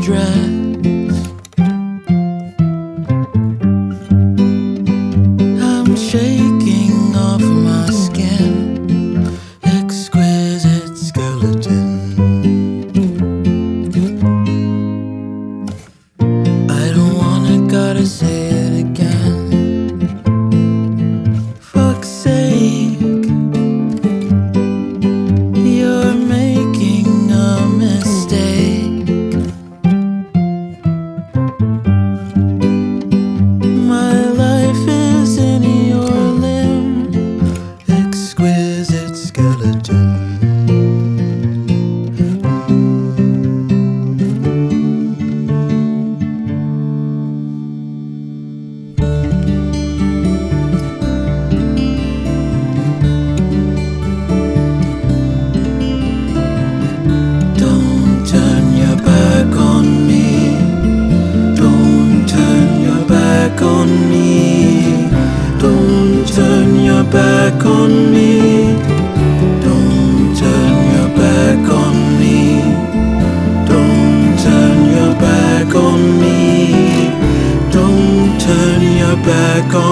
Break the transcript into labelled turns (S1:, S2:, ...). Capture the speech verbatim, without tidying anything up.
S1: dress. I'm shaking off my skin, exquisite skeleton. I don't wanna, gotta say it again. Fuck's sake, you're making a mistake. My life is in your limb, exquisite skeleton. Don't turn your back on me. Don't turn your back on me. Don't turn your back on me. Don't turn your back on me. Don't turn your back on me. Don't turn your back on